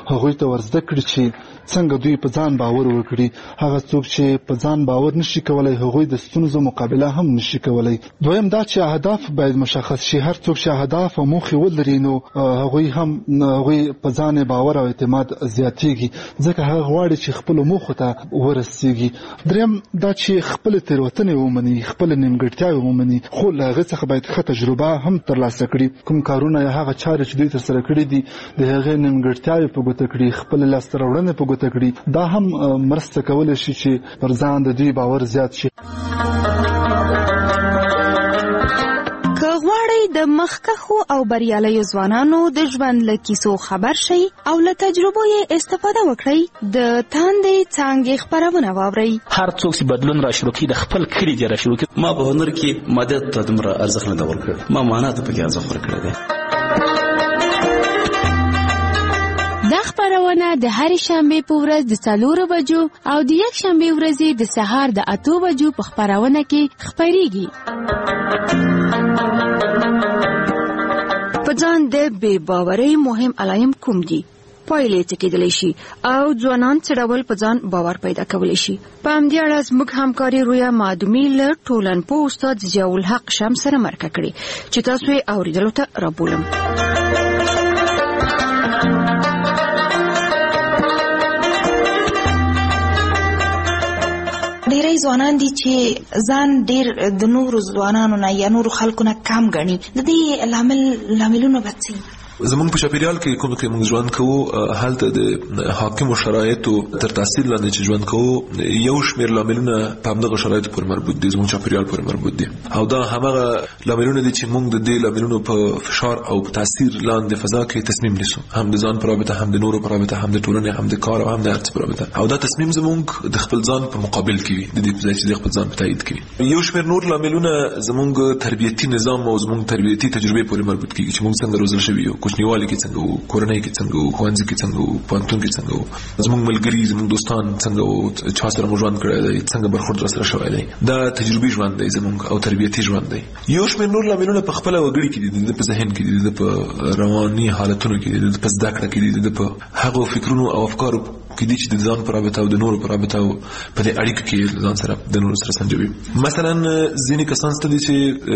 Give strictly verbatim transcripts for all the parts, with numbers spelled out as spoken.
هغوی ته ورزده کړي چې څنګه دوی په ځان باور وکړي. هغه څوک چې په ځان باور نشي کولای هغوی د ستونزو مقابله هم نشي کولای. دویم دا چې اهداف باید مشخص شي. هر څوک چې اهداف او موخې ولري نو هغوی هم هغوی په ځان باور او اعتماد زیاتېږي ځکه هغه غواړي چې خپلو موخو ته ورسېږي. دریم دا چې خپلې تېروتنې ومني، خپلې نیمګړتیاوې ومني، خو له هغې څخه باید ښه تجربه هم ترلاسه کړي. کوم کارونه یا هغه چارې چې دوی ترسره کړي دي د هغې نیمګړتیاوې په ګوته کړي، خپلې لاسته راوړنې په ګوته کړي. دا هم مرسته کولی شي چې پر ځان د دوی باور زیات شي. که غواړئ د مخکښو او بریالیو ځوانانو د ژوند له کیسو خبر شئ او له تجربو یې استفاده وکړئ، د تاندې څانګې خپرونه واورئ. هر څوک چې بدلون را شروع کړي د خپل کلي دې را شروع کړي. ما په هنر کې مادیت ته دومره ارزښت نه دی ورکړی، ما معنا ته پکې ارزښت ورکړی دی. دا خپرونه د هرې شنبې په ورځ د څلورو بجو او د یک شنبې ورځې د سهار د اتو بجو په خپرونه کې خپریږي. په ځان د بې باورۍ مهم علایم کوم دي؟ پایلې څه کېدلی شي او ځوانان څه ډول په ځان باور پیدا کولی شي؟ په همدې اړه زموږ همکاري رویا معدومي له ټولنپوه استاد ضیاء الحق شمس سره مرکه کړې چې تاسو یې اورېدلو ته رابولم. ډیری ځوانان دي چې ځان ډیر د نورو ځوانانو نه یا نورو خلکو نه کم ګڼي. د دې لامل لاملونه به څه وي؟ زمونږ په چاپیریال کې کوم کې موږ ژوند کوو هلته د حاکمو شرایطو تر تاثیر لاندې چې ژوند کوو یو شمېر لاملونه په همدغه شرایطو پورې مربوط دي، زمونږ چاپیریال پورې مربوط دي او دا همغه لاملونه دي چې موږ د دې لاملونو په فشار او په تاثیر لاندې فضا کې تصمیم نیسو، هم د ځان په رابطه، هم د نورو په رابطه، هم د ټولنې، هم د کار او هم د هر څه په رابطه. او دا تصمیم زمونږ د خپل ځان په مقابل کې وي، د دې په ځای چې د خپل ځان په تایید کې وي. یو شمېر نور لاملونه زمونږ تربیتي نظام او زمونږ تربیتي تجربې پورې مربوط کیږي چې موږ څنګه روزل شوي یو، کوچنیوالي کې څنګه وو، کورنۍ کې څنګه وو، ښوونځي کې څنګه وو، پوهنتون کې څنګه وو، زموږ ملګري زموږ دوستان څنګه وو، چا سره مو ژوند کړی دی، څنګه برخورد راسره شوی دی. دا تجربي ژوند دی زموږ او تربیتي ژوند دی. یو شمېر نور لاملونه په خپله وګړي کې دي، د په ذهن کې دي، د په رواني حالتونو کې دي، د په زده کړه کې دي، د په هغو فکرونو او افکارو کې دي چې د ځان په رابطه او د نورو په رابطه او په دې اړیکو کې ځان سره د نورو سره سنجوي. مثلا ځینې کسان شته دي چې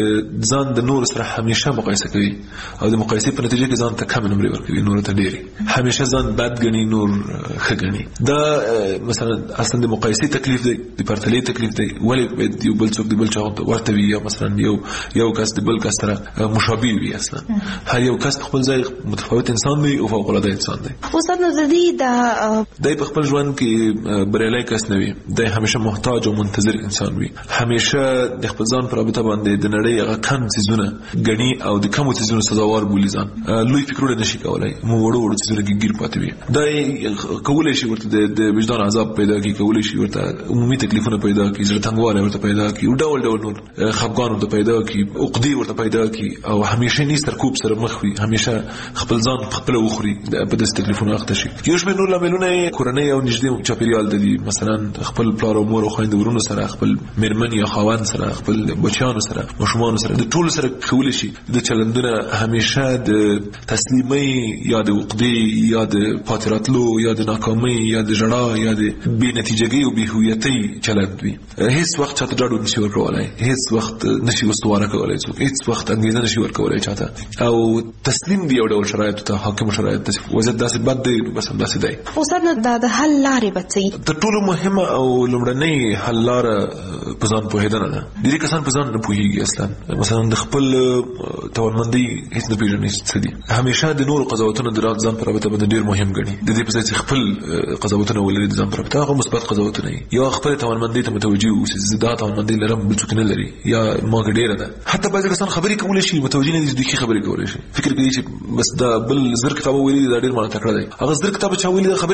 ځان د نورو سره همیشه مقایسه کوي او د مقایسې په نتیجه کې ځان ته کم نمرې ورکوي، نورو ته ډېرې، همیشه ځان بد ګڼي، نور ښه ګڼي. دا مثلا اصلا د مقایسې تکلیف دی، د پرتلې تکلیف دی. ولې باید یو بل څوک د بل چا ورته وي یا مثلا یو یو کس د بل کس سره مشابه وي؟ اصلا هر یو کس خپل ځای متفاوت انسان دی او فوق العاده انسان دی. استاد نو د دې د دی په خپل ژوند کې بریالی کس نه وي، دی همیشه محتاج او منتظر انسان وي، همیشه د خپل ځان په رابطه باندې د نړۍ هغه کم څیزونه ګڼي او د کمو څیزونو سزاوار بولي ځان. لوی فکرونه نشي کولی، مو وړو وړو څیزونه کې ګیر پاتې وي. دا کولی شي ورته د وجدان عذاب پیدا کړي، کولی شي ورته عمومي تکلیفونه پیدا کړي، زړه تنګوالی ورته پیدا کړي، ډول ډول نور خفګان ورته پیدا کړي، عقدې ورته پیدا کړي او همیشه نی سرکوب سره مخ وي، همیشه خپل ځان خپله وخوري، په داسې تکلیفونو اخته شي. یو شمېر نور لاملونه کورنۍ او نږدې چاپیریال د دي، مثلا خپل پلار او مور او خویندو ورونو سره، خپل میرمن یا خاوند سره، خپل بچیانو سره، ماشومانو سره، د ټولو سره کولی شي د چلندونه همیشه د تسلیمۍ یا د عقدې یا د پاتې راتلو یا د ناکامۍ یا د ژړا یا د بې نتیجګۍ او بې هویتۍ چلند وي. هیڅ وخت چاته ډاډ نشي ورکولی، هیڅ وخت نشي استواره کولی څوک، هیڅ وخت انګېزه نشي ورکولی چاته او تسلیم دی یو ډول شرایطو ته، حاکمو شرایطو ته. وضعیت داسې بد دی، بس همداسې دی. استاد نو دا د حل لارې به څه وي؟ تر ټولو مهمه او لومړنۍ حل لاره په ځان پوهېدنه ده. ډېری کسان په ځان نه پوهېږي اصلا، مثلا د خپل توانمندۍ هېڅ نه پېژني څه دي، همیشه د نورو قضاوتونه د ځان په رابطه باندې ډېر مهم ګڼي. د دې په ځای چې خپل قضاوتونه ولري د ځان په رابطه، هغه مثبت قضاوتونه وي، یا خپل توانمندۍ ته متوجه اوسي، زه دا توانمندۍ لرم بل څوک نه لري، یا ما کې ډېره ده. حتی بعضې کسان خبرې کولی شي، متوجه نه دي چې دوی ښې خبرې کولی شي، فکر کوي چې بس دا بل زر کتاب ویلي دا ډېر مانا تکړه دی، هغه زر کتاب چا ویلي دا خبرې نشي کولی،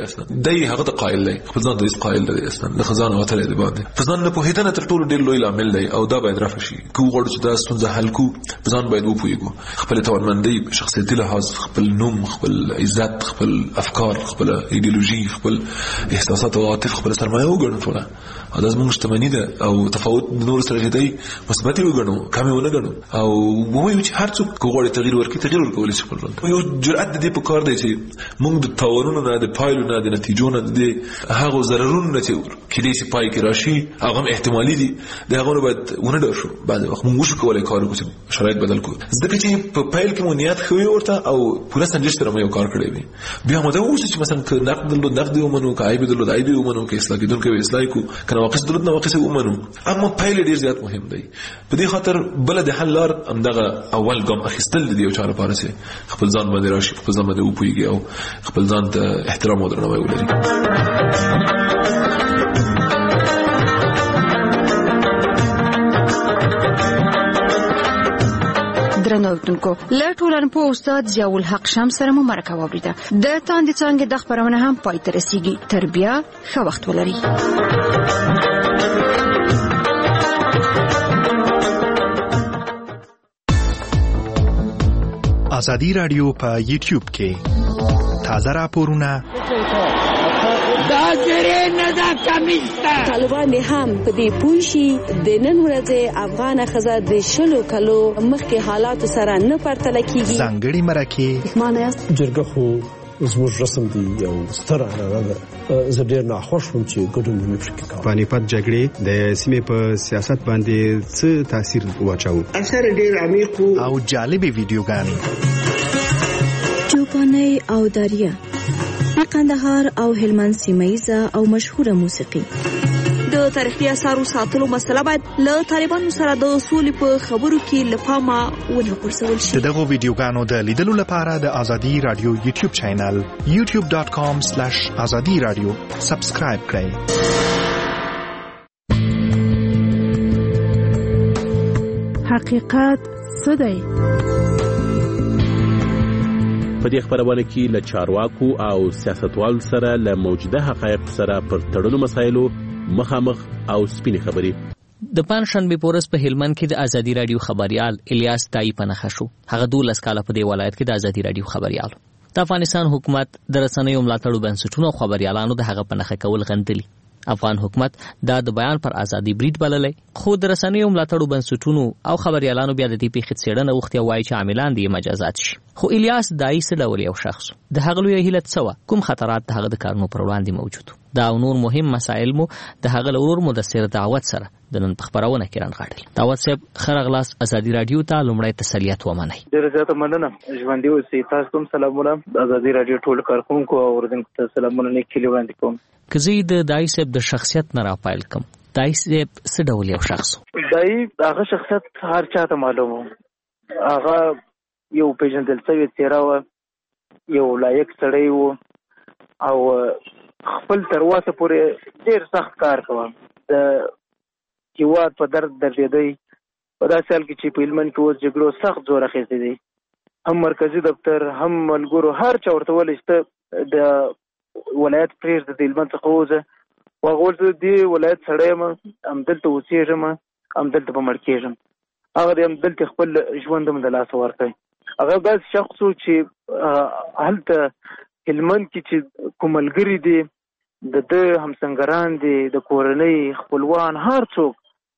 وای اصلا دای هغه د قائل دی خپل ځان د هیڅ قائل دی اصلا د خزانه وتل دی باندې فزان نه په هیڅ تر ټولو ډیر لوی لامل دی او دا باید رافع شي کو غوړ چې دا ستونزه حل کو ځان باید وپویګو خپل توانمندي شخصیتي لحاظ خپل نوم خپل عزت خپل افکار خپل ایدئولوژي خپل احساسات او عاطفه خپل سرمایه وګڼو ټول او دا زموږ شتمني ده او تفاوت د نور سره دی مثبت وګڼو کم ونه ګڼو او وایو چې هر څوک غوړي تغییر ورکړي تغییر ورکول شي خپل یو جرأت دې په کار دی چې موږ د تاورونو نه د پایلو نه د نتیجو نه د هغه ضررونو نه چې کله چې پای کې راشي هغه احتمالي دي د هغه باید ونه ډار شو بعد وخت موږ شو کولای کار وکړو شرایط بدل کړو ځکه چې په پایل کې مو نیت خو ورته او پوره سنجش تر مې کار کړی وي بیا مو دا اوس چې مثلا ک نقد له نقد ومنو کای به له دای به ومنو کې اصلاح کېدونکو اصلاح کو کنه واقع دلته نو واقع ومنو اما پایل ډیر زیات مهم دی په دې خاطر بل د حل لار همدغه اول ګام اخیستل دی او چاره پاره سي خپل ځان باندې راشي خپل ځان باندې وپويږي او خپل ځان ته احترام او درناوی ولري. درنوتونکو له ټولنپوه استاد ضیاء الحق شمس سره مو مرکه واوریده د تاندې څنګه د خبرونه هم پای ته رسیږي تر بیا ښه وخت ولري. ازادي رادیو په یوټیوب کې تازه راپورونه دا زره نه دا کمیستا طالبان هم په دې پوښي د نن ورځې افغان خزه د شلو کلو مخکې حالات سره نه پرتل کیږي ځانګړي مرکه معنی جرګه خو زموږ رسم دی یو ستر اړه زه ډیر ناخوښ وم چې ګډون مې پکې کاوه. پانیپت جګړې د سیمې په سیاست باندې څه تاثیر واچاوه؟ اثر ډیر عمیق او جالب ویډیوګانې چوپاني او داریا قندهار او هلمند سیمایزه او مشهوره موسیقي د تاریخي اثارو ساتلو مسله باید له طالبانو سره د اصول په خبرو کې لپاره ونه پرسول شي. دغه ویډیوګانو د لیدلو لپاره د ازادي رادیو یوټیوب چینل یوټیوب ډاټ کام سلیش ازادي رادیو سبسکرایب کړئ. حقیقت څه دی؟ په دې خبرونه کې له چارواکو او سیاستوالو سره له موجوده حقایق سره پر تړلو مسایلو مخامخ او سپینې خبرې. د پنځشنبه پورس په هلمند کې د ازادي رادیو خبريال الیاس تای پنخه شو. هغه دولس کاله په دې ولایت کې د ازادي رادیو خبريال. د افغانستان حکومت د رسنیو ملاتړو بنسټونو او خبريالانو د هغه پنخه کول غندلي. افغان حکومت دا د بیان پر ازادي برید بللې خو د رسنیو ملاتړو بنسټونو او خبريالانو بیا د دې پیښې څېړنه وختي وایي چې عاملان دي مجازات شي. خو الیاس دای څه ډول یو شخص د هغه لوی هیلت سوا کوم خطرات د هغه د کارونو پر وړاندې موجود دا نور مهم مسائل مو د هغه لور مدثر دعوت سره د نن خبرونه کې رانغاړل. دعوت صاحب خرغلاس ازادي رادیو ته لومړی تسلیت ومنئ. ډیره زیاته مننه. ژوندۍ اوسئ. تاسو ته سلامونه. ازادي رادیو ټول کارکونکو او اوریدونکو ته سلامونه لیکلي وړاندې کوم. کزي د دای صاحب د شخصیت نه راپایل کوم. دای صاحب څه ډول یو شخص؟ دای هغه شخصیت هر چاته معلومه. هغه یو پیژندل شوی څیره و، یو لایق سړی و او خپل تر اوسه پورې ډیر سخت کار کوي. د هیواد په درد دردېدی په داسې حال کې چې په هلمند کې اوس جګړو سخت زور اخیستی دی. هم مرکزي دفتر هم ملګرو هر چا ورته ویلی چې د ولایت پرېږده د هلمند څخه ووځه. هغه ویل زه دې ولایت سړی یم، همدلته اوسېږم، همدلته به مړ کېږم. هغه د همدلته خپل ژوند هم د لاسه ورکړی. هغه داسې شخص و چې هلته هلمند کې چې کوم ملګري دي د ده همسنګران دي د کورنۍ خپلوان هر څوک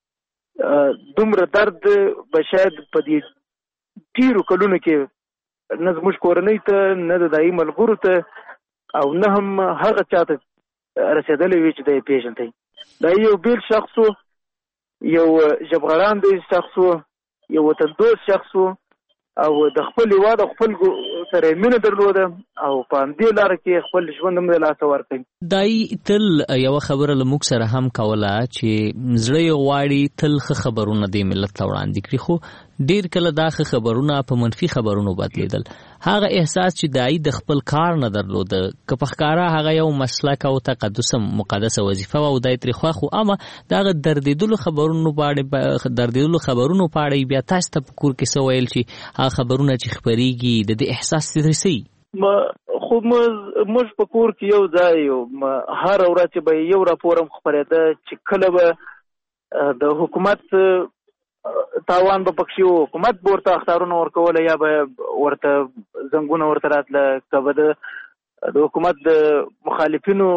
دومره درد به شاید په دې ډېرو کلونو کې نه زموږ کورنۍ ته نه د دایي ملګرو ته او نه هم هغه چا ته رسېدلی وي چې دی یې پېژندی. دا یو بېل شخص و، یو ژبغړان دی شخص و، یو وطندوست شخص و او د خپل هیواد او خپل سره مینه درلوده او په همدې لاره کې خپل ژوند هم د لاسه ورکړي. دای تل یو خبره له موږ سره هم کوله چې زړه یې غواړي تل ښه خبرونه د ملت ته وړاندې کړي، خو ډیر کله دا ښه خبرونه په منفي خبرونو بدلیدل. هغه احساس چې دای د خپل کار نه درلوده که په ښکاره هغه یو مسلک او تقدس مقدسه وظیفه و او دای ترې خوښ و، اما دغه دردېدلو خبرونو باندې دردېدلو خبرونو په اړه بیا تاسو ته په کور کې څه ویل چې هغه خبرونه چې خپرېږي د دې احساس ترې سي؟ خو موږ په کور کې یو ځای یو، هر ورځ چې به یو راپور هم خپرېده چې کله به د حکومت تاوان به پکښې و، حکومت به ورته اخطارونه ورکوله یا به ورته زنګونه ورته راتله، که به د حکومت د مخالفینو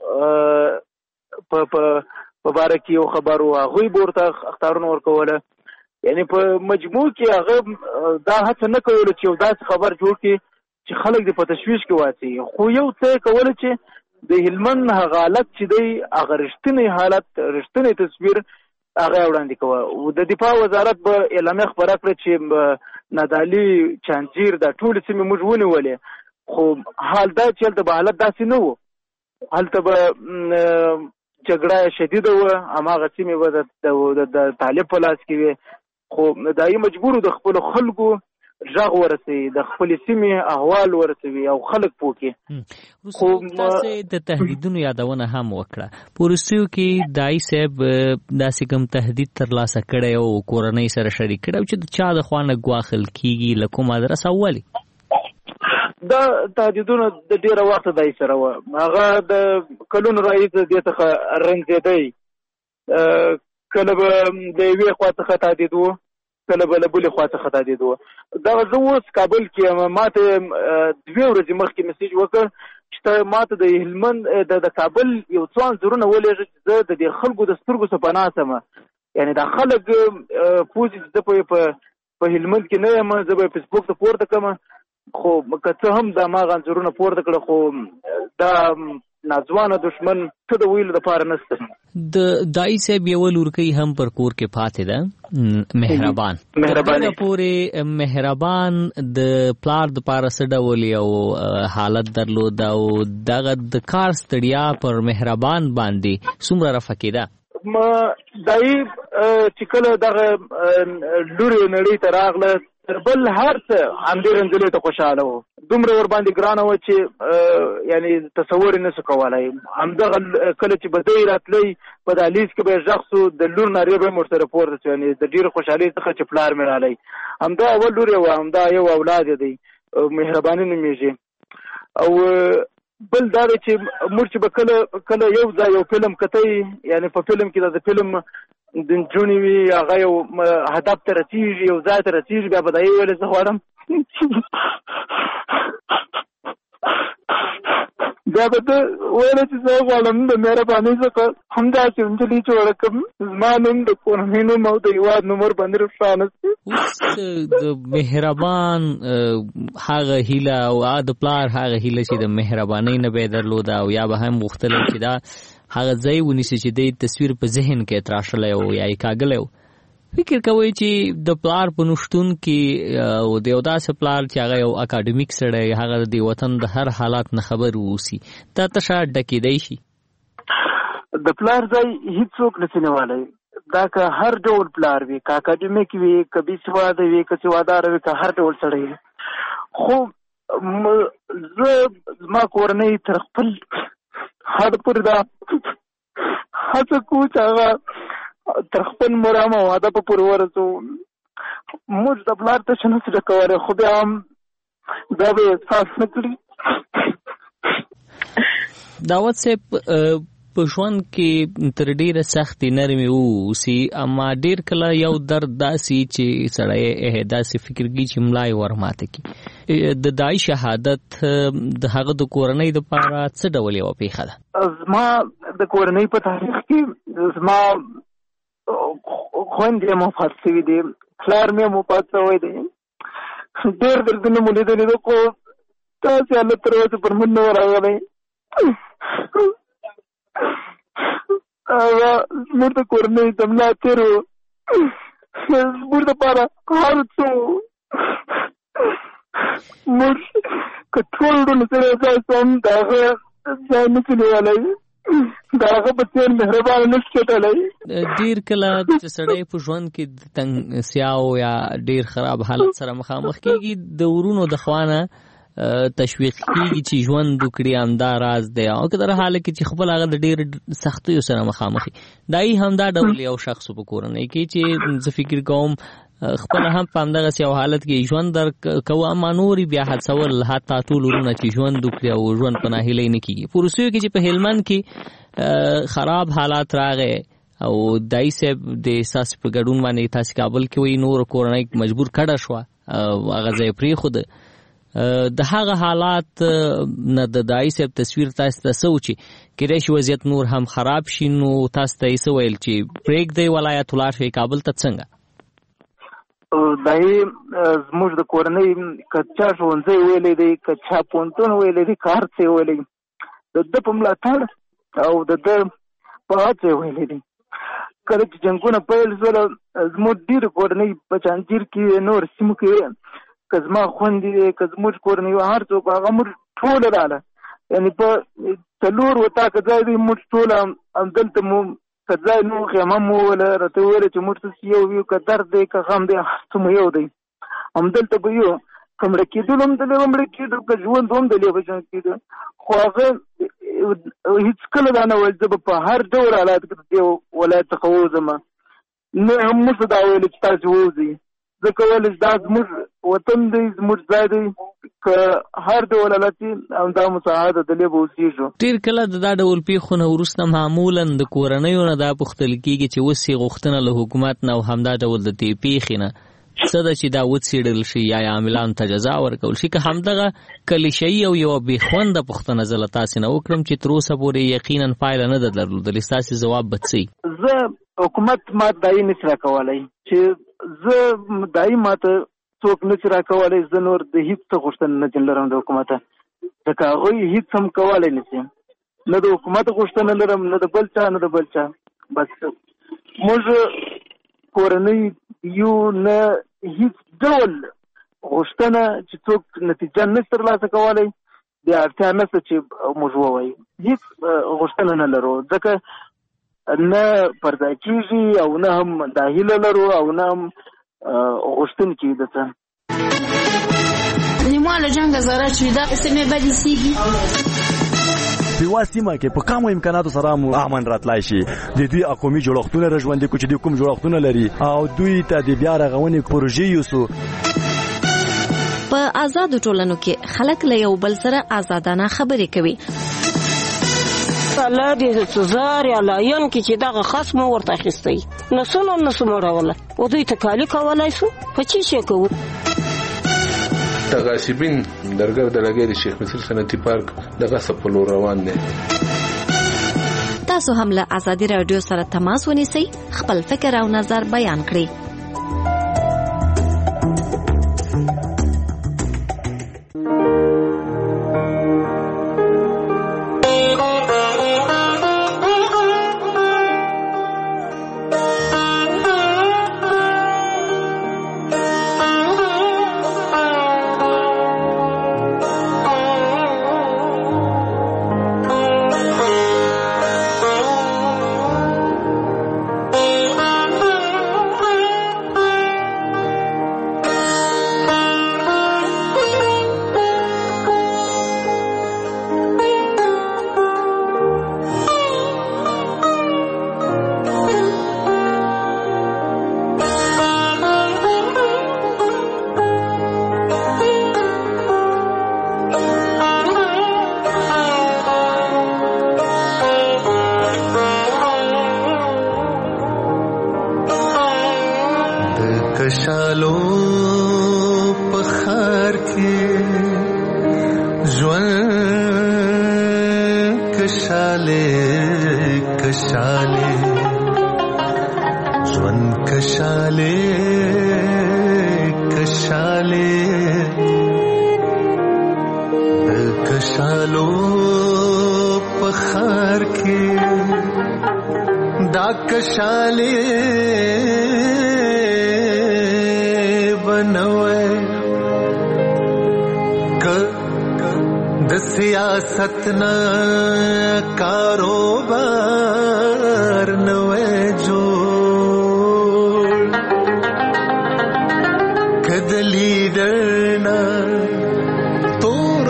په باره کې یو خبر و، هغوی به ورته اخطارونه ورکوله. یعنې په مجموع کې هغه دا هڅه نه کوله چې یو داسې خبر جوړ کړي چې خلک دې په تشویش کې واچي، خو یو څه کوله چې د هلمند هغه حالت چې دی هغه رښتینی حالت، رښتینی تصویر هغه وړاندې کوه. د دفاع وزارت به اعلامیه خپره کړه چې نادعلي، چانجیر دا ټولې سیمې موږ ونیولې، خو حال دا چې هلته به حالت داسې نه و، هلته به جګړه شدیده وه، هماغه سیمې به د طالب په لاس کې وې، خو دایي مجبور د خپلو خلکو غږ ورسوي، د خپلې سیمې احوال ورسوي او خلک پوه کړي. خو تاسې د تهدیدونو یادونه هم وکړه، په وروستیو کې دایي صاحب داسې کوم تهدید ترلاسه کړی او کورنۍ سره شریک کړی او چې د چا د خوا نه ګواښل کېږي، له کومه ادرسه ولې؟ دا تهدیدونه د ډېره وخته دایي سره وه، هغه د کلونو راهیسې دې څخه رنځېدی، کله به د یوې خوا څخه تهدید و، کله به له بلې خوا څخه تهدید و. دغه زه اوس کابل کې یم، ما ته دوې ورځې مخکې میسیج وکړ چې ته ما ته د هلمند د کابل یو څو انځورونه ولېږه چې زه د دې خلکو د سترګو څخه پناه شم. یعنې دا خلک پوه چې زه په هلمند کې نه یم، زه به یې فیسبوک ته پورته کړم، خو که څه هم دا ما هغه انځورونه پورته کړه، خو دا ناځوانه دشمن څه د ویلو دپاره نشته. د دایي صاحب یوه لورکۍ هم پر کور کې پاتې ده، مهربان. مهربان پورې مهربان د پلار دپاره څه ډول یو حالت درلود او دغه د کار ستړیا پر مهربان باندې څومره رفع کېده؟ دایي چې کله دغه لورې نړۍ ته راغله، تر بل هر څه همدې رنځلې ته خوشحاله و، دومره ورباندې ګرانه وه چې یعنې تصور یې نه سو کولی. همدغه کله چې به دی راتلی په دهلیز کې به یې غږ سو، د لور نارې به یې ورسره پورته سو، یعنې د ډېرې خوشحالۍ څخه چې پلار مې رالی. همدا اول لور یې وه، همدا یو اولاد یې دی، مهرباني نومېږي. او بل دا دی چې موږ چې به کله کله یو ځای یو فلم کتی، یعنې په فلم کې د فلم د نجونې وي، هغه یو هدف ته رسېږي، یو ځای ته رسېږي، بیا به دا یې ویلې زه غواړم بیا به ته ویله چې زه غواړم د مهربانۍ څخه همداسې نجلۍ جوړه کړم، زما نوم د کورنۍ نوم او د هېواد نوم ورباندې روښانه شي. اوس د مهربان هغه هیله او د پلار هغه هیله چې د مهربانۍ نه به یې درلوده او یا به هم غوښتلی چې دا هغه ځای ونیسي چې د تصویر په ذهن کې تراشلی و یا یې کاږلی و. فکر کوئ چې د پلار په نشتون کې او د یو داسې پلار چې هغه یو اکاډمیک سړی، هغه د وطن د هر حالات نه خبر واوسي، دا تشه ډکېدی شي؟ د پلار ځای هېڅوک نشي نیولی، دا که هر ډول پلار وي، که اکاډمیک وي، که بې سواده وي، که سواداره وي، که هر ډول سړی وي. خو زه زما کورنۍ تر خپل حد پورې دا هڅه کوو چې هغه تر خپل مرام او هدف پورې ورسوو. موږ د پلار تشه نشو ډکولی، خو بیا هم دا به یې احساس نه کړي. داود صاحب په ژوند کې تر ډېره سختې نرمې واوسي، اما ډېر کله یو درد داسې چې سړی داسې فکر کوي چې ملا یې ورماته کړي. د دایي شهادت د هغه د کورنۍ دپاره څه ډول یوه پېښه ده؟ زما د کورنۍ په تاریخ کې زما خویندې یې وفات شوي دي، پلار مې هم وفات شوی دی، ډېر دردونه مو لیدلي دي، خو داسې حالت تر اوسه پر موږ نه ورغلی. هغه زموږ د کورنۍ د ملا تېر و، زموږ دپاره هر څه و. موږ که ټول ډول سره ځای شو هم د هغه ځای نشو نیولی، د هغه په څېر مهربانه نشو کېدلی. ډېر کله چې سړی په ژوند کې د تنګسیاو یا ډېر خراب حالت سره مخامخ کېږي، د ورونو د خوا نه تشویق کېږي چې ژوند وکړي، همدا راز دی. او که در حاله کې چې خپل هغه د ډېر سختیو سره مخامخ وي، دا یې همدا ډول یو شخص په کورنۍ کې چې زه فکر کوم خپل هم په همدغه یو حالت کې ژوند در کوه اما نوري بیا هڅول حتی ټول ورونه چې ژوند وکړي او ژوند په ناهیلۍ نه کیږي. په روسیو کې چې په هلمند کې خراب حالات راغی او دای صاحب د احساس په ګډون باندې تاسو کابل کې وي نور کورنۍ مجبور کړه شو هغه ځای پری خود د هغه حالات نه د دای صاحب تصویر تاسو ته سوچي کېدای شي وضعیت نور هم خراب شي نو تاسو ته یې ویل چې پریک دی ولایت ولار شي کابل ته څنګه دای زموږ د کورنۍ کچا ژوندۍ ویلې دی کچا پونتون ویلې دی کار څه ویلې د د په ملاتړ او د د په هڅه ویلې دی کله چې جنګونه پیل شول زموږ ډېر کورنۍ په چانجیر کې نور سیمو کې که زما خویندې که زموږ کورنۍ هر څوک هغه موږ ټوله راغله یعنې په څلور وطا که ځای دی موږ ټوله همدلته مو که ځای نو خیمه مو وویله راته وویله چې موږ څه یو یو که درد دی که غم دی هر څه مو یو دی همدلته به یو که مړه کېدلو هم دلې به مړه کېدو که ژوند هم دلې به ژوند کېدو خو هغه هېڅکله دا نه ویل زه به په هر ډول حالات کې د دې ولایت څخه ووځم نه هم موږ دا ویلې چې تاسې ووځئ ځکه ویل چې دا زموږ وطن دی زموږ ځای دی که هر ډول حالت همدا مساعده دلې به اوسېږو. ډېر کله د دا ډول پیښو نه وروسته معمولا د کورنیو نه دا پوښتل کېږي چې اوس یې غوښتنه له حکومت نه او همدا ډول د دې پیښې نه څه ده چې دا وڅېړل شي یا عاملانو ته جزا ورکول شي که همدغه کلیشه‌ایي او یوه بېخونده پوښتنه زه له تاسې نه وکړم چې تر اوسه پورې یقینا پایله نه ده درلودلې ستاسې ځواب به څه زه حکومت ما دایي نشي راکولی چې زه دایي ماته څوک نشي راکولی زه نور د هېڅ څه غوښتنه نه لرم د حکومته ځکه هغوی هېڅ هم کولی نشي نه د حکومت غوښتنه لرم نه د بل چا نه د بل چا بس موږ کورنۍ یو نه هېڅ ډول غوښتنه چې څوک نتیجه نشي ترلاسه کولی بیا اړتیا نشته چې موږ ووایو هېڅ غوښتنه نه لرو ځکه نه پر ځای کېږي او نه هم دا هیله لرو او نه هم غوښتونکي د څه نیمه له جنګه ضرر شوي دا سیمې بدې سیږي په یوه سیمه کې په کمو امکاناتو سره مو امن راتلای شي د دوی قومي جوړښتونه را ژوندي کړو چې دوی کوم جوړښتونه لري او دوی ته د بیا رغونې پروژې یوسو. په آزادو ټولنو کې خلک له یو بل سره آزادانه خبرې کوي. الله دې سزار یا لایون کې چې دغه خصم ورته اخیستی نسونه نسو مړوله او دوی ته کالی کولای شو په چی شي کوو تغاصبین درګر د لګې د شیخ مصر صنعتي پارک دغه سپلو روان دي. تاسو هم له ازادي رادیو سره تماس ونیسئ خپل فکر او نظر بیان کړئ. ستنا کاروبار نوے جوڑ کدلی ڈرنا تور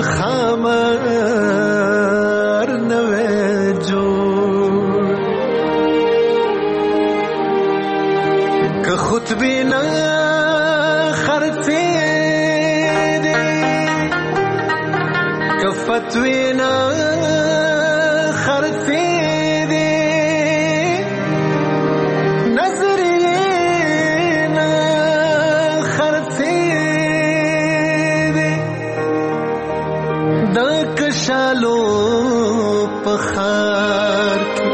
خامار نوے جوڑ کہ خود بھی نہ فتوینا خرڅې دي نظریې نه خرڅې دي د کشالو په خار کې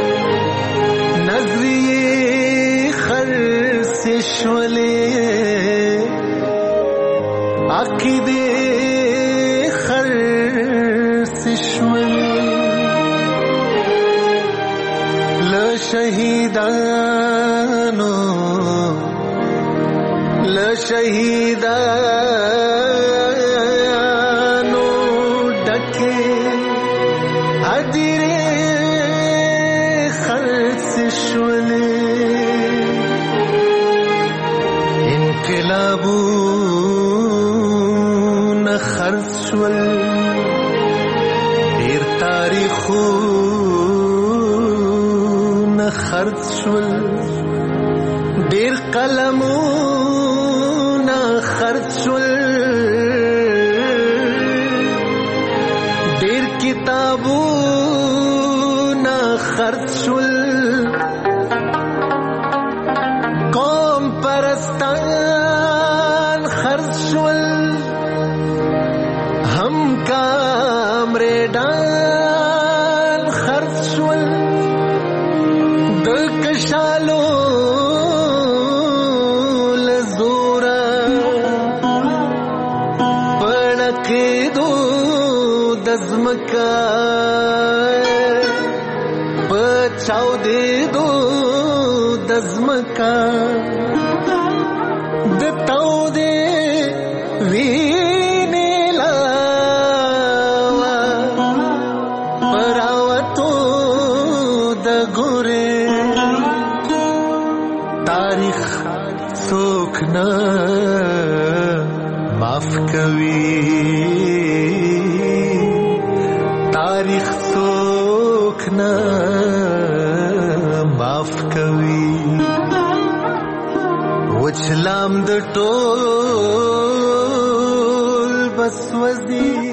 نظریې خرڅې شولې عقیدې شهیدانو ل شهیدانو ډکه هدیره خرڅ شولې انقلابونه خرڅ شول ډېر تاریخو خرڅ شول ډېر قلمونه خرڅ شول ډېر کتابونه خرڅ شول قوم پرستان خرڅ شول هم کامریډان خرڅ شول شالو لزورا پړکې دو دزمکا بچاو دې دو دزمکا دتاو دې وینې لاوا پراوتو د ګورې تاریخ څوک نه معاف کوي تاریخ څوک نه معاف کوي وچلام د ټول بس وزي